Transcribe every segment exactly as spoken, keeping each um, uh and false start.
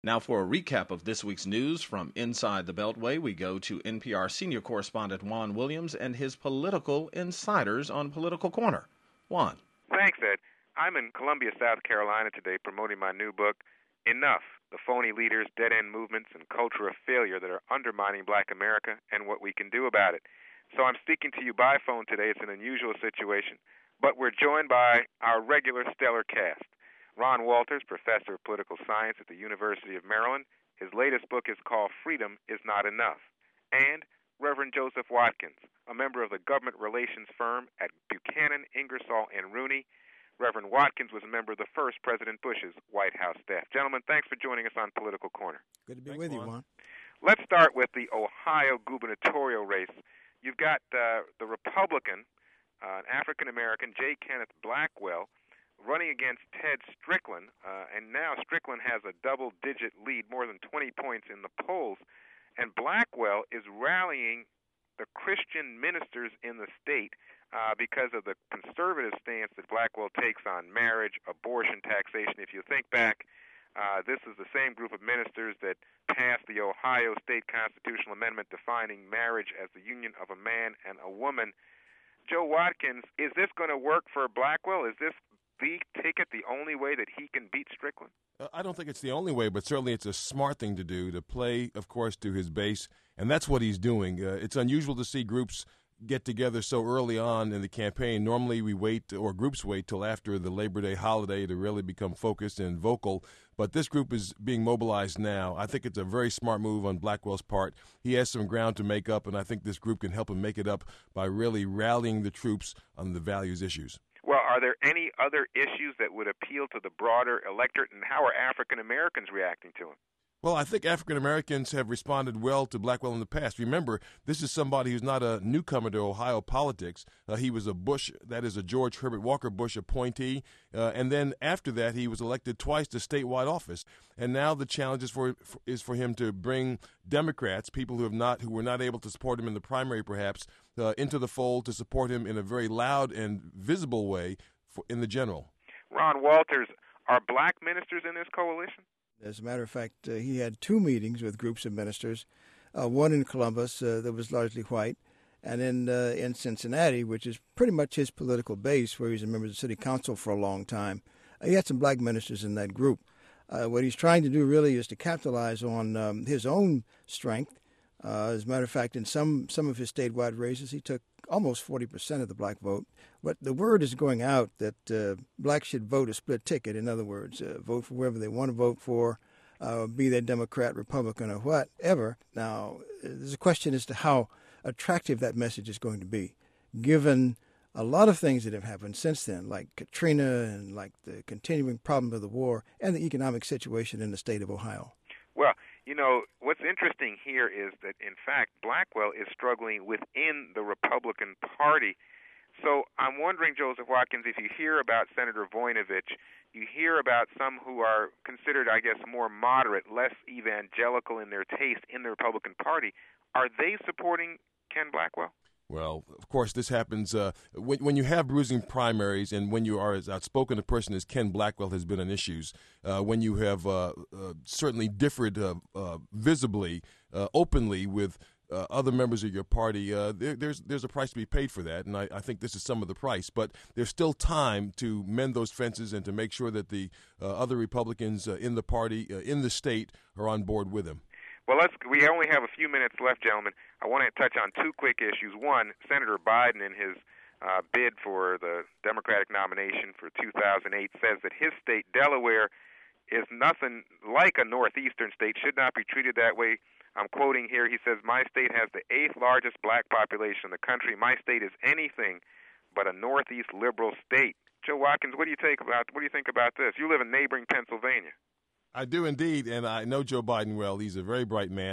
Now for a recap of this week's news from inside the Beltway, we go to N P R senior correspondent Juan Williams and his political insiders on Political Corner. Juan. Thanks, Ed. I'm in Columbia, South Carolina today promoting my new book, Enough, the Phony Leaders, Dead-End Movements, and Culture of Failure that are undermining black America and what we can do about it. So I'm speaking to you by phone today. It's an unusual situation, but we're joined by our regular stellar cast. Ron Walters, professor of political science at the University of Maryland. His latest book is called Freedom is Not Enough. And Reverend Joseph Watkins, a member of the government relations firm at Buchanan, Ingersoll, and Rooney. Reverend Watkins was a member of the first President Bush's White House staff. Gentlemen, thanks for joining us on Political Corner. Good to be Thanks, with Juan. you, Juan. Let's start with the Ohio gubernatorial race. You've got uh, the Republican, uh, African-American, J. Kenneth Blackwell, running against Ted Strickland, uh, and now Strickland has a double-digit lead, more than twenty points in the polls, and Blackwell is rallying the Christian ministers in the state uh, because of the conservative stance that Blackwell takes on marriage, abortion, taxation. If you think back, uh, this is the same group of ministers that passed the Ohio State Constitutional Amendment defining marriage as the union of a man and a woman. Joe Watkins, is this going to work for Blackwell? Is this the ticket the only way that he can beat Strickland? Uh, I don't think it's the only way, but certainly it's a smart thing to do, to play, of course, to his base, and that's what he's doing. Uh, it's unusual to see groups get together so early on in the campaign. Normally we wait, or groups wait, till after the Labor Day holiday to really become focused and vocal, but this group is being mobilized now. I think it's a very smart move on Blackwell's part. He has some ground to make up, and I think this group can help him make it up by really rallying the troops on the values issues. Well, are there any other issues that would appeal to the broader electorate, and how are African Americans reacting to him? Well, I think African Americans have responded well to Blackwell in the past. Remember, this is somebody who's not a newcomer to Ohio politics. Uh, he was a Bush, that is a George Herbert Walker Bush appointee, uh, and then after that, he was elected twice to statewide office. And now the challenge is for is for him to bring Democrats, people who have not who were not able to support him in the primary, perhaps, uh, into the fold to support him in a very loud and visible way for, in the general. Ron Walters, are black ministers in this coalition? As a matter of fact, uh, he had two meetings with groups of ministers, uh, one in Columbus uh, that was largely white, and in, uh, in Cincinnati, which is pretty much his political base, where he's a member of the city council for a long time. Uh, he had some black ministers in that group. Uh, what he's trying to do really is to capitalize on um, his own strength. Uh, as a matter of fact, in some, some of his statewide races, he took almost forty percent of the black vote. But the word is going out that uh, blacks should vote a split ticket. In other words, uh, vote for whoever they want to vote for, uh, be they Democrat, Republican, or whatever. Now, there's a question as to how attractive that message is going to be, given a lot of things that have happened since then, like Katrina and like the continuing problem of the war and the economic situation in the state of Ohio. Well, you know, what's interesting here is that, in fact, Blackwell is struggling within the Republican Party. So I'm wondering, Joseph Watkins, if you hear about Senator Voinovich, you hear about some who are considered, I guess, more moderate, less evangelical in their taste in the Republican Party, are they supporting Ken Blackwell? Well, of course, this happens uh, when, when you have bruising primaries and when you are as outspoken a person as Ken Blackwell has been on issues, uh, when you have uh, uh, certainly differed uh, uh, visibly, uh, openly with uh, other members of your party, uh, there, there's there's a price to be paid for that, and I, I think this is some of the price. But there's still time to mend those fences and to make sure that the uh, other Republicans uh, in the party, uh, in the state, are on board with him. Well, let's. We only have a few minutes left, gentlemen. I want to touch on two quick issues. One, Senator Biden, in his uh, bid for the Democratic nomination for two thousand eight, says that his state, Delaware, is nothing like a northeastern state, should not be treated that way. I'm quoting here. He says, "My state has the eighth largest black population in the country. My state is anything but a northeast liberal state." Joe Watkins, what do you take about? What do you think about this? You live in neighboring Pennsylvania. I do indeed, and I know Joe Biden well. He's a very bright man.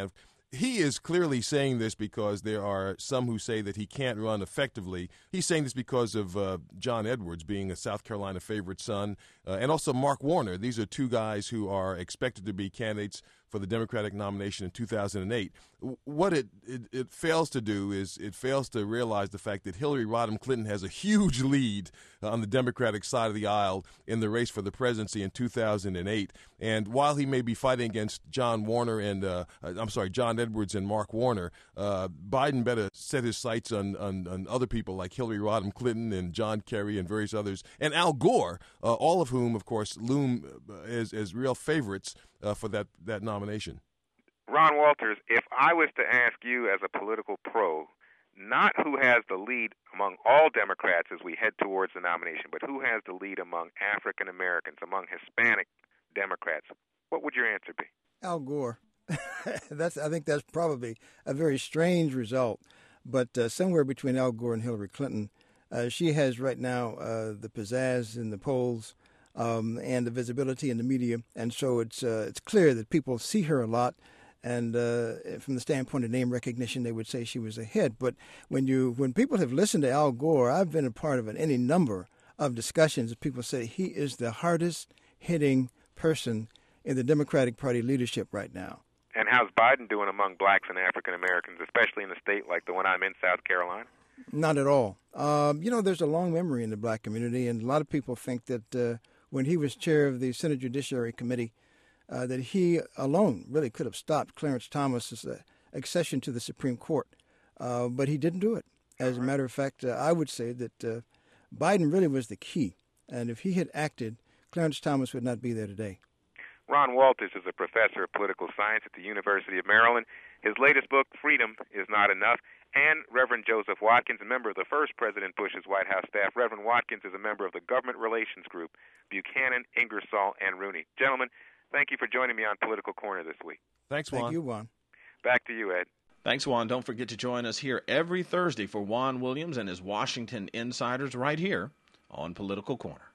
he is clearly saying this because there are some who say that he can't run effectively. He's saying this because of uh, John Edwards being a South Carolina favorite son, uh, and also Mark Warner. These are two guys who are expected to be candidates for the Democratic nomination in two thousand eight. What it, it, it fails to do is it fails to realize the fact that Hillary Rodham Clinton has a huge lead on the Democratic side of the aisle in the race for the presidency in two thousand eight. And while he may be fighting against John Warner and, uh, I'm sorry, John Edwards and Mark Warner, uh, Biden better set his sights on, on, on other people like Hillary Rodham Clinton and John Kerry and various others, and Al Gore, uh, all of whom, of course, loom as, as real favorites uh, for that, that nomination. Ron Walters, if I was to ask you as a political pro, not who has the lead among all Democrats as we head towards the nomination, but who has the lead among African Americans, among Hispanic Democrats, what would your answer be? Al Gore. that's I think that's probably a very strange result, but uh, somewhere between Al Gore and Hillary Clinton, uh, she has right now uh, the pizzazz in the polls um, and the visibility in the media, and so it's uh, it's clear that people see her a lot. And uh, from the standpoint of name recognition, they would say she was ahead. But when you when people have listened to Al Gore, I've been a part of an, any number of discussions. People say he is the hardest hitting person in the Democratic Party leadership right now. And how's Biden doing among blacks and African Americans, especially in a state like the one I'm in, South Carolina? Not at all. Um, you know, there's a long memory in the black community, and a lot of people think that uh, when he was chair of the Senate Judiciary Committee, Uh, that he alone really could have stopped Clarence Thomas's uh, accession to the Supreme Court, uh, but he didn't do it. As a matter of fact, uh, I would say that uh, Biden really was the key, and if he had acted, Clarence Thomas would not be there today. Ron Walters is a professor of political science at the University of Maryland. His latest book, Freedom Is Not Enough, and Reverend Joseph Watkins, a member of the first President Bush's White House staff. Reverend Watkins is a member of the government relations group, Buchanan, Ingersoll, and Rooney. Gentlemen, thank you for joining me on Political Corner this week. Thanks, Juan. Thank you, Juan. Back to you, Ed. Thanks, Juan. Don't forget to join us here every Thursday for Juan Williams and his Washington Insiders right here on Political Corner.